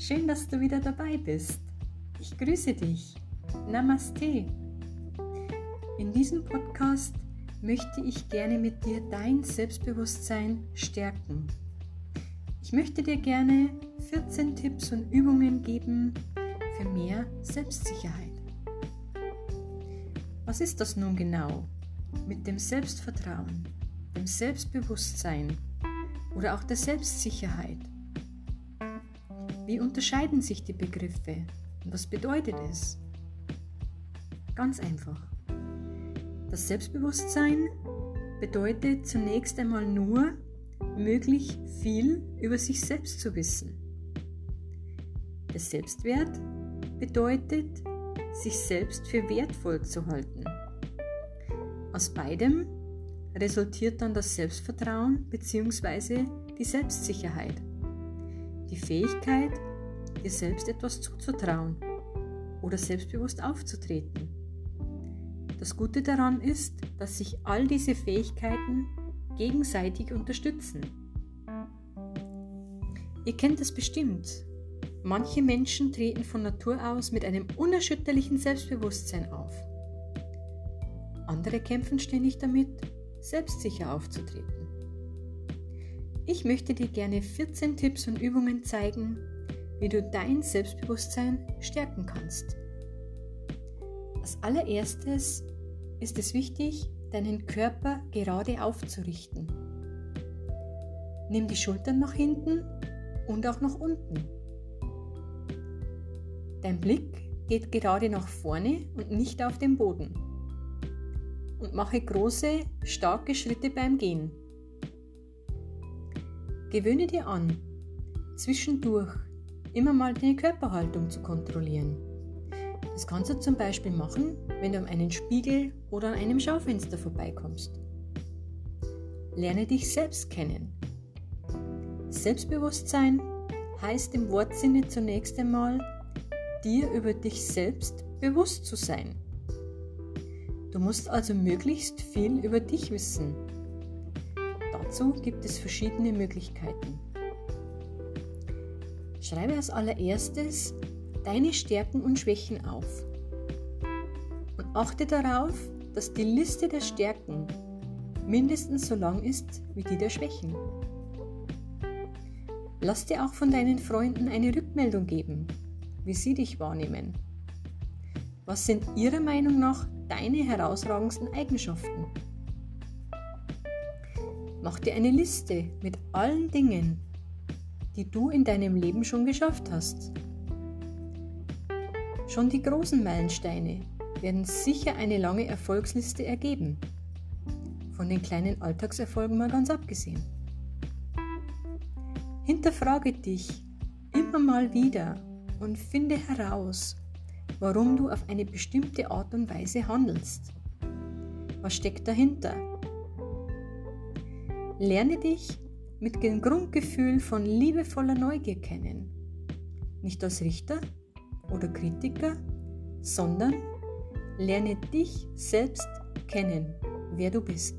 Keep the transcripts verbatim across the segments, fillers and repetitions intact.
schön, dass du wieder dabei bist. Ich grüße dich. Namaste. In diesem Podcast möchte ich gerne mit dir dein Selbstbewusstsein stärken. Ich möchte dir gerne vierzehn Tipps und Übungen geben für mehr Selbstsicherheit. Was ist das nun genau mit dem Selbstvertrauen, dem Selbstbewusstsein oder auch der Selbstsicherheit? Wie unterscheiden sich die Begriffe und was bedeutet es? Ganz einfach. Das Selbstbewusstsein bedeutet zunächst einmal nur, möglich viel über sich selbst zu wissen. Der Selbstwert bedeutet, sich selbst für wertvoll zu halten. Aus beidem resultiert dann das Selbstvertrauen bzw. die Selbstsicherheit. Die Fähigkeit, dir selbst etwas zuzutrauen oder selbstbewusst aufzutreten. Das Gute daran ist, dass sich all diese Fähigkeiten gegenseitig unterstützen. Ihr kennt es bestimmt. Manche Menschen treten von Natur aus mit einem unerschütterlichen Selbstbewusstsein auf. Andere kämpfen ständig damit, selbstsicher aufzutreten. Ich möchte dir gerne vierzehn Tipps und Übungen zeigen, wie du dein Selbstbewusstsein stärken kannst. Als allererstes ist es wichtig, deinen Körper gerade aufzurichten. Nimm die Schultern nach hinten und auch nach unten. Dein Blick geht gerade nach vorne und nicht auf den Boden. Und mache große, starke Schritte beim Gehen. Gewöhne dir an, zwischendurch immer mal deine Körperhaltung zu kontrollieren. Das kannst du zum Beispiel machen, wenn du an einen Spiegel oder an einem Schaufenster vorbeikommst. Lerne dich selbst kennen. Selbstbewusstsein heißt im Wortsinne zunächst einmal, dir über dich selbst bewusst zu sein. Du musst also möglichst viel über dich wissen. Dazu gibt es verschiedene Möglichkeiten. Schreibe als allererstes deine Stärken und Schwächen auf und achte darauf, dass die Liste der Stärken mindestens so lang ist wie die der Schwächen. Lass dir auch von deinen Freunden eine Rückmeldung geben, wie sie dich wahrnehmen. Was sind ihrer Meinung nach deine herausragendsten Eigenschaften? Mach dir eine Liste mit allen Dingen, die du in deinem Leben schon geschafft hast. Schon die großen Meilensteine werden sicher eine lange Erfolgsliste ergeben, von den kleinen Alltagserfolgen mal ganz abgesehen. Hinterfrage dich immer mal wieder und finde heraus, warum du auf eine bestimmte Art und Weise handelst. Was steckt dahinter? Lerne dich mit dem Grundgefühl von liebevoller Neugier kennen. Nicht als Richter oder Kritiker, sondern lerne dich selbst kennen, wer du bist.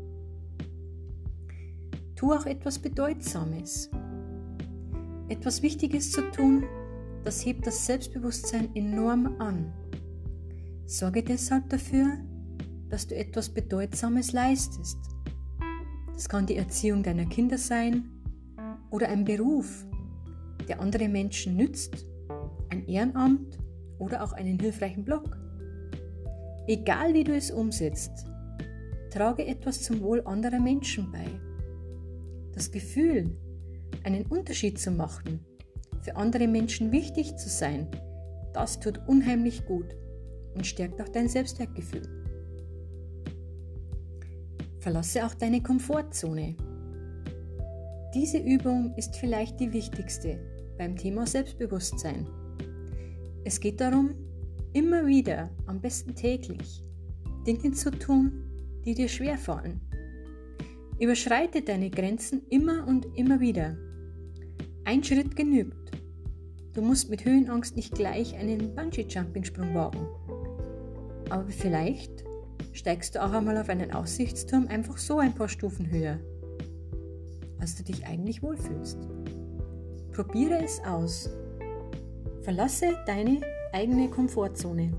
Tu auch etwas Bedeutsames. Etwas Wichtiges zu tun, das hebt das Selbstbewusstsein enorm an. Sorge deshalb dafür, dass du etwas Bedeutsames leistest. Das kann die Erziehung deiner Kinder sein oder ein Beruf, der andere Menschen nützt, ein Ehrenamt oder auch einen hilfreichen Blog. Egal wie du es umsetzt, trage etwas zum Wohl anderer Menschen bei. Das Gefühl, einen Unterschied zu machen, für andere Menschen wichtig zu sein, das tut unheimlich gut und stärkt auch dein Selbstwertgefühl. Verlasse auch deine Komfortzone. Diese Übung ist vielleicht die wichtigste beim Thema Selbstbewusstsein. Es geht darum, immer wieder, am besten täglich, Dinge zu tun, die dir schwerfallen. Überschreite deine Grenzen immer und immer wieder. Ein Schritt genügt. Du musst mit Höhenangst nicht gleich einen Bungee-Jumping-Sprung wagen. Aber vielleicht steigst du auch einmal auf einen Aussichtsturm einfach so ein paar Stufen höher, als du dich eigentlich wohlfühlst. Probiere es aus Verlasse deine eigene Komfortzone.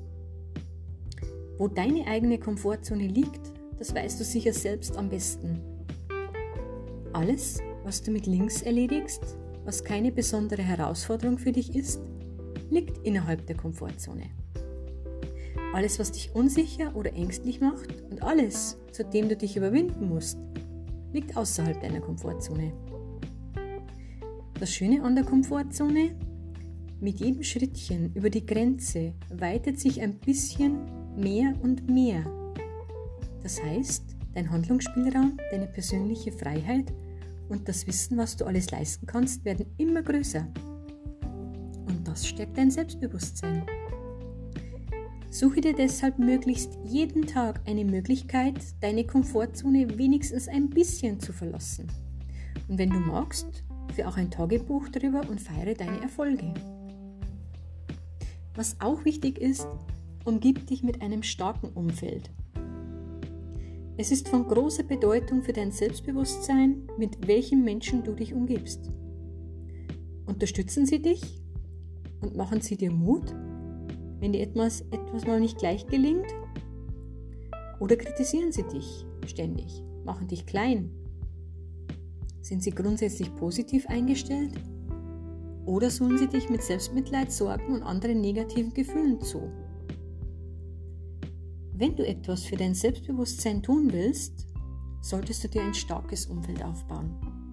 Wo deine eigene Komfortzone liegt, das weißt du sicher selbst am besten. Alles, was du mit links erledigst, was keine besondere Herausforderung für dich ist, liegt innerhalb der Komfortzone. Alles, was dich unsicher oder ängstlich macht und alles, zu dem du dich überwinden musst, liegt außerhalb deiner Komfortzone. Das Schöne an der Komfortzone: mit jedem Schrittchen über die Grenze weitet sich ein bisschen mehr und mehr. Das heißt, dein Handlungsspielraum, deine persönliche Freiheit und das Wissen, was du alles leisten kannst, werden immer größer. Und das stärkt dein Selbstbewusstsein. Suche dir deshalb möglichst jeden Tag eine Möglichkeit, deine Komfortzone wenigstens ein bisschen zu verlassen. Und wenn du magst, führe auch ein Tagebuch darüber und feiere deine Erfolge. Was auch wichtig ist, umgib dich mit einem starken Umfeld. Es ist von großer Bedeutung für dein Selbstbewusstsein, mit welchen Menschen du dich umgibst. Unterstützen sie dich und machen sie dir Mut, wenn dir etwas, etwas mal nicht gleich gelingt? Oder kritisieren sie dich ständig, machen dich klein? Sind sie grundsätzlich positiv eingestellt? Oder suchen sie dich mit Selbstmitleid, Sorgen und anderen negativen Gefühlen zu? Wenn du etwas für dein Selbstbewusstsein tun willst, solltest du dir ein starkes Umfeld aufbauen.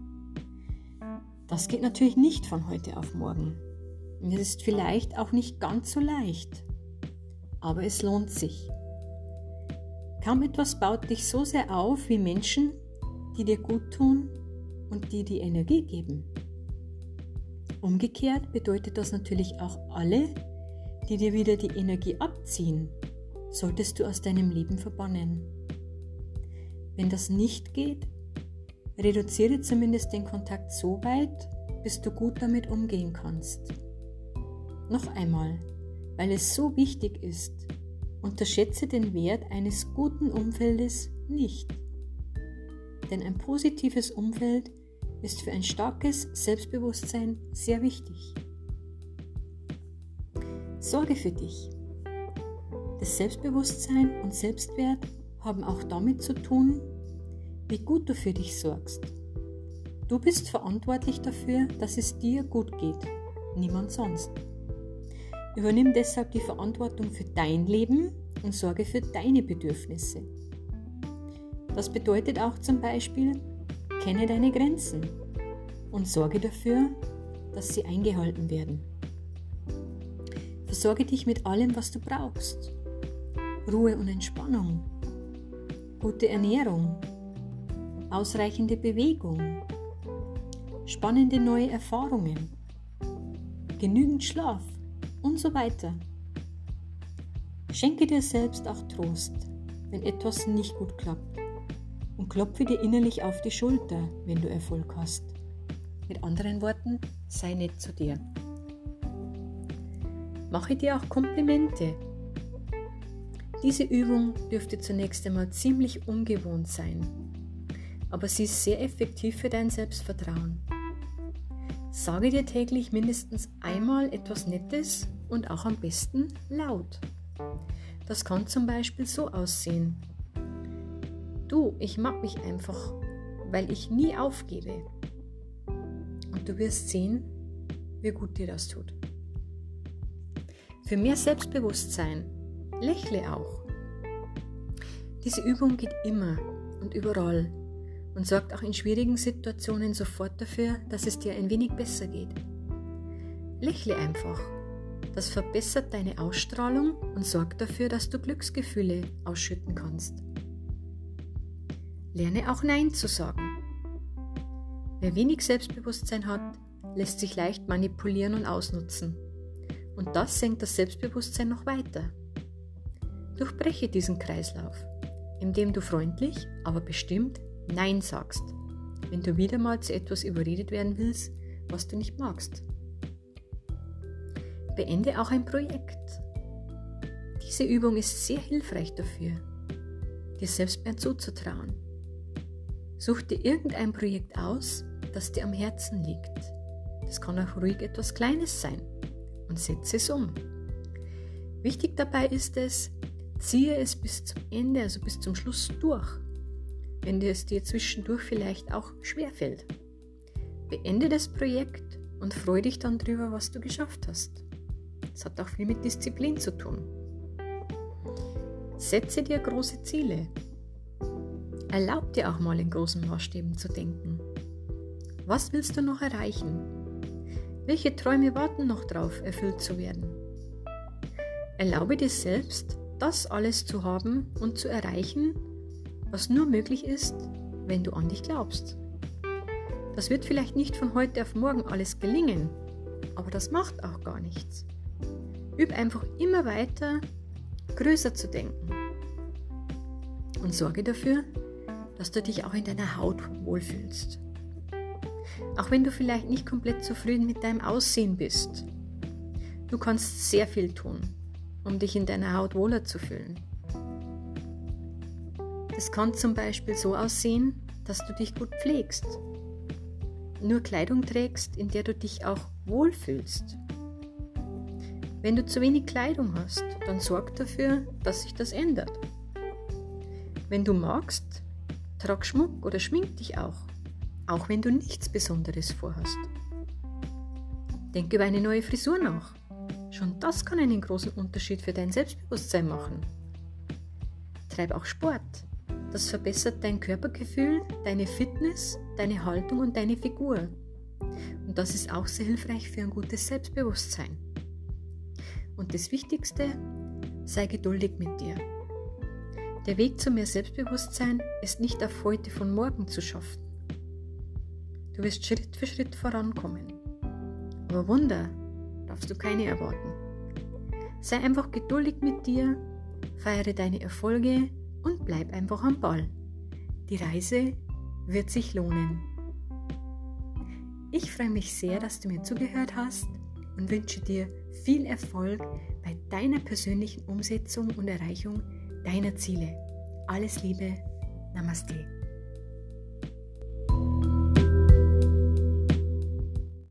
Das geht natürlich nicht von heute auf morgen. Und es ist vielleicht auch nicht ganz so leicht, aber es lohnt sich. Kaum etwas baut dich so sehr auf wie Menschen, die dir gut tun und die dir Energie geben. Umgekehrt bedeutet das natürlich auch alle, die dir wieder die Energie abziehen, solltest du aus deinem Leben verbannen. Wenn das nicht geht, reduziere zumindest den Kontakt so weit, bis du gut damit umgehen kannst. Noch einmal, weil es so wichtig ist, unterschätze den Wert eines guten Umfeldes nicht. Denn ein positives Umfeld ist für ein starkes Selbstbewusstsein sehr wichtig. Sorge für dich. Das Selbstbewusstsein und Selbstwert haben auch damit zu tun, wie gut du für dich sorgst. Du bist verantwortlich dafür, dass es dir gut geht, niemand sonst. Übernimm deshalb die Verantwortung für dein Leben und sorge für deine Bedürfnisse. Das bedeutet auch zum Beispiel, kenne deine Grenzen und sorge dafür, dass sie eingehalten werden. Versorge dich mit allem, was du brauchst. Ruhe und Entspannung, gute Ernährung, ausreichende Bewegung, spannende neue Erfahrungen, genügend Schlaf und so weiter. Schenke dir selbst auch Trost, wenn etwas nicht gut klappt, und klopfe dir innerlich auf die Schulter, wenn du Erfolg hast. Mit anderen Worten, sei nett zu dir. Mache dir auch Komplimente. Diese Übung dürfte zunächst einmal ziemlich ungewohnt sein, aber sie ist sehr effektiv für dein Selbstvertrauen. Sage dir täglich mindestens einmal etwas Nettes und auch am besten laut. Das kann zum Beispiel so aussehen: Du, ich mag mich einfach, weil ich nie aufgebe. Und du wirst sehen, wie gut dir das tut. Für mehr Selbstbewusstsein lächle auch. Diese Übung geht immer und überall und sorgt auch in schwierigen Situationen sofort dafür, dass es dir ein wenig besser geht. Lächle einfach. Das verbessert deine Ausstrahlung und sorgt dafür, dass du Glücksgefühle ausschütten kannst. Lerne auch Nein zu sagen. Wer wenig Selbstbewusstsein hat, lässt sich leicht manipulieren und ausnutzen. Und das senkt das Selbstbewusstsein noch weiter. Durchbreche diesen Kreislauf, indem du freundlich, aber bestimmt Nein sagst, wenn du wieder mal zu etwas überredet werden willst, was du nicht magst. Beende auch ein Projekt. Diese Übung ist sehr hilfreich dafür, dir selbst mehr zuzutrauen. Such dir irgendein Projekt aus, das dir am Herzen liegt. Das kann auch ruhig etwas Kleines sein. und setze es um. Wichtig dabei ist es, ziehe es bis zum Ende, also bis zum Schluss durch, wenn es dir zwischendurch vielleicht auch schwerfällt. Beende das Projekt und freue dich dann drüber, was du geschafft hast. Das hat auch viel mit Disziplin zu tun. Setze dir große Ziele. Erlaub dir auch mal in großen Maßstäben zu denken. Was willst du noch erreichen? Welche Träume warten noch darauf, erfüllt zu werden? Erlaube dir selbst, das alles zu haben und zu erreichen, was nur möglich ist, wenn du an dich glaubst. Das wird vielleicht nicht von heute auf morgen alles gelingen, aber das macht auch gar nichts. Üb einfach immer weiter, größer zu denken und sorge dafür, dass du dich auch in deiner Haut wohlfühlst. Auch wenn du vielleicht nicht komplett zufrieden mit deinem Aussehen bist. Du kannst sehr viel tun, um dich in deiner Haut wohler zu fühlen. Es kann zum Beispiel so aussehen, dass du dich gut pflegst, nur Kleidung trägst, in der du dich auch wohlfühlst. Wenn du zu wenig Kleidung hast, dann sorg dafür, dass sich das ändert. Wenn du magst, trag Schmuck oder schmink dich auch, auch wenn du nichts Besonderes vorhast. Denk über eine neue Frisur nach. Schon das kann einen großen Unterschied für dein Selbstbewusstsein machen. Treib auch Sport. Das verbessert dein Körpergefühl, deine Fitness, deine Haltung und deine Figur. Und das ist auch sehr hilfreich für ein gutes Selbstbewusstsein. Und das Wichtigste, sei geduldig mit dir. Der Weg zu mehr Selbstbewusstsein ist nicht auf heute von morgen zu schaffen. Du wirst Schritt für Schritt vorankommen. Aber Wunder darfst du keine erwarten. Sei einfach geduldig mit dir, feiere deine Erfolge und bleib einfach am Ball. Die Reise wird sich lohnen. Ich freue mich sehr, dass du mir zugehört hast und wünsche dir viel Erfolg bei deiner persönlichen Umsetzung und Erreichung deiner Ziele. Alles Liebe, Namaste.